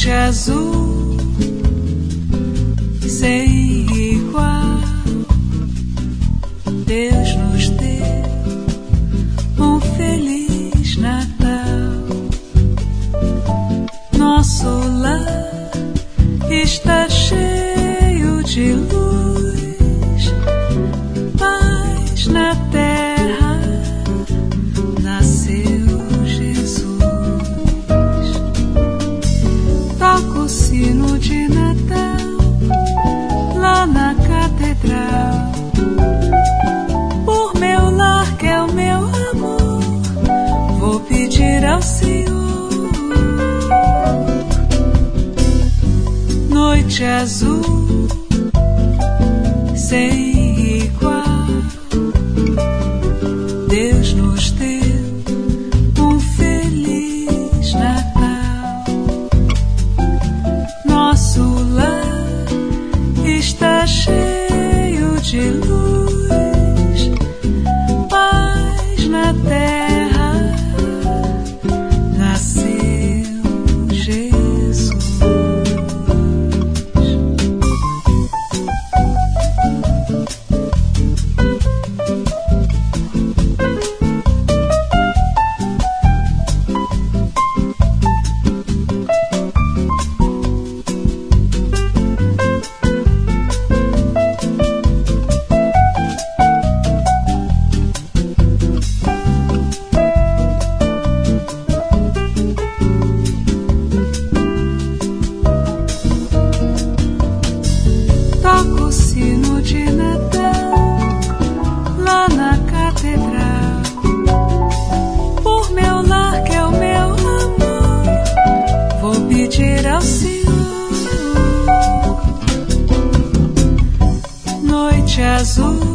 noite azul, sem igual, Deus nos deu um feliz Natal. Nosso lar está cheio de luz, paz na terra, nasceu Jesus. Toca o sino de Natal lá na catedral, por meu lar que é o meu amor, vou pedir ao Senhor. Noite azul, sem igual, Deus nos deu um feliz Natal. Nosso lar está cheio de luz, paz na terra, nasceu Jesus. Toca o sino de Natal lá na catedral, por meu lar que é o meu amor, vou pedir ao Senhor. Noite azul,